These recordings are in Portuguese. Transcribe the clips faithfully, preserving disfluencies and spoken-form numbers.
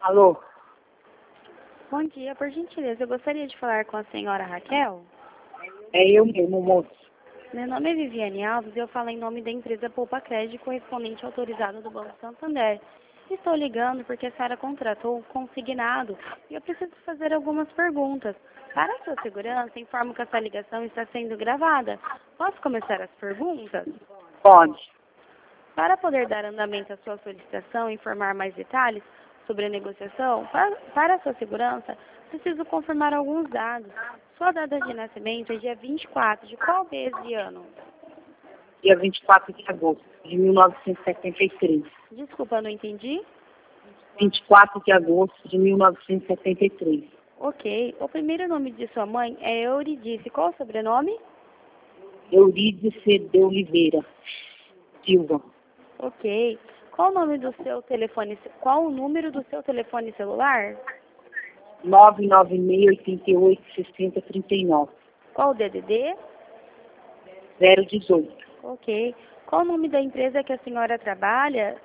Alô? Bom dia, por gentileza, eu gostaria de falar com a senhora Raquel. É eu mesmo, moço. Meu nome é Viviane Alves e eu falo em nome da empresa Poupa Crédito, correspondente autorizado do Banco Santander. Estou ligando porque a senhora contratou um consignado e eu preciso fazer algumas perguntas. Para a sua segurança, informo que essa ligação está sendo gravada. Posso começar as perguntas? Pode. Para poder dar andamento à sua solicitação e informar mais detalhes sobre a negociação, para, para a sua segurança, preciso confirmar alguns dados. Sua data de nascimento é dia vinte e quatro, de qual mês e ano? Dia vinte e quatro de agosto de mil novecentos e setenta e três. Desculpa, não entendi. vinte e quatro de agosto de mil novecentos e setenta e três. Ok. O primeiro nome de sua mãe é Euridice. Qual o sobrenome? Eurídice de Oliveira Silva. Ok. Qual o nome do seu telefone? Qual o número do seu telefone celular? nove nove seis, oito oito, seis zero três nove. Qual o D D D? zero um oito. Ok. Qual o nome da empresa que a senhora trabalha?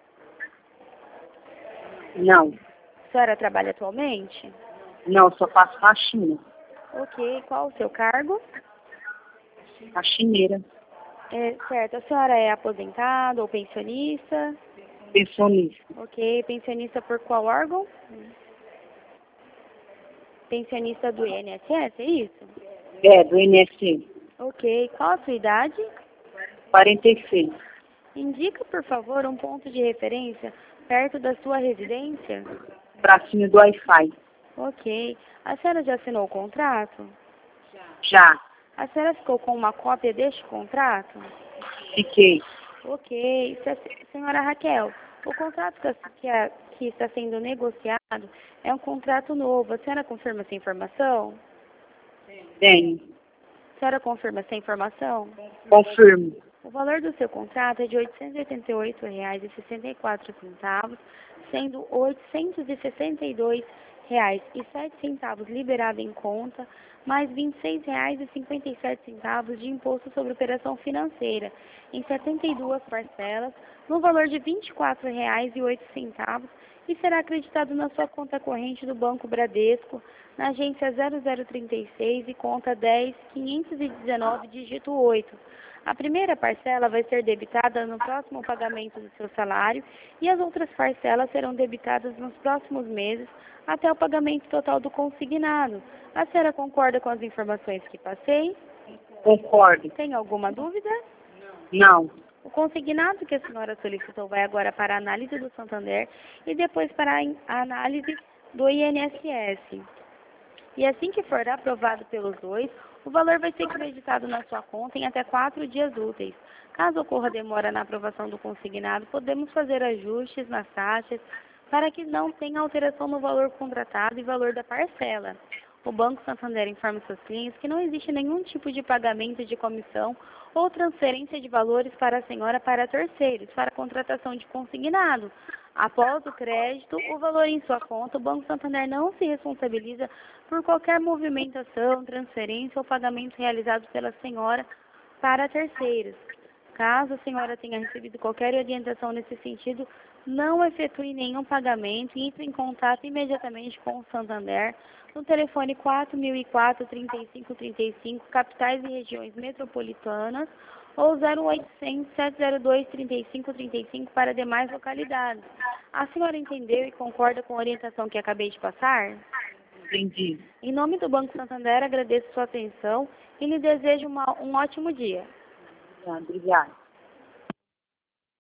Não. A senhora trabalha atualmente? Não, só faço faxina. Ok. Qual o seu cargo? Faxineira. É, certo. A senhora é aposentada ou pensionista? Pensionista. Ok. Pensionista por qual órgão? Pensionista do I N S S, é isso? É, do I N S S. Ok. Qual a sua idade? quarenta e seis. Indica, por favor, um ponto de referência perto da sua residência. Pracinha do Wi-Fi. Ok. A senhora já assinou o contrato? Já. A senhora ficou com uma cópia deste contrato? Fiquei. Ok. Se- Senhora Raquel, o contrato que, a- que, a- que está sendo negociado é um contrato novo. A senhora confirma essa informação? Tenho. A senhora confirma essa informação? Confirmo. O valor do seu contrato é de oitocentos e oitenta e oito reais e sessenta e quatro centavos, sendo oitocentos e sessenta e dois reais e sete centavos liberado em conta, mais vinte e seis reais e cinquenta e sete centavos de imposto sobre operação financeira, em setenta e duas parcelas, no valor de vinte e quatro reais e oito centavos, e será acreditado na sua conta corrente do Banco Bradesco, na agência zero zero trinta e seis e conta dez quinhentos e dezenove, dígito oito. A primeira parcela vai ser debitada no próximo pagamento do seu salário e as outras parcelas serão debitadas nos próximos meses até o pagamento total do consignado. A senhora concorda com as informações que passei? Concordo. Tem alguma dúvida? Não. O consignado que a senhora solicitou vai agora para a análise do Santander e depois para a análise do I N S S. E assim que for aprovado pelos dois, o valor vai ser creditado na sua conta em até quatro dias úteis. Caso ocorra demora na aprovação do consignado, podemos fazer ajustes nas taxas para que não tenha alteração no valor contratado e valor da parcela. O Banco Santander informa seus clientes que não existe nenhum tipo de pagamento de comissão ou transferência de valores para a senhora para terceiros, para a contratação de consignado. Após o crédito, o valor em sua conta, o Banco Santander não se responsabiliza por qualquer movimentação, transferência ou pagamento realizado pela senhora para terceiros. Caso a senhora tenha recebido qualquer orientação nesse sentido, não efetue nenhum pagamento e entre em contato imediatamente com o Santander no telefone quatro mil e quatro, trinta e cinco trinta e cinco, capitais e regiões metropolitanas, ou zero oitocentos, sete zero dois, trinta e cinco trinta e cinco para demais localidades. A senhora entendeu e concorda com a orientação que acabei de passar? Entendi. Em nome do Banco Santander, agradeço sua atenção e lhe desejo uma, um ótimo dia. Tá, obrigada.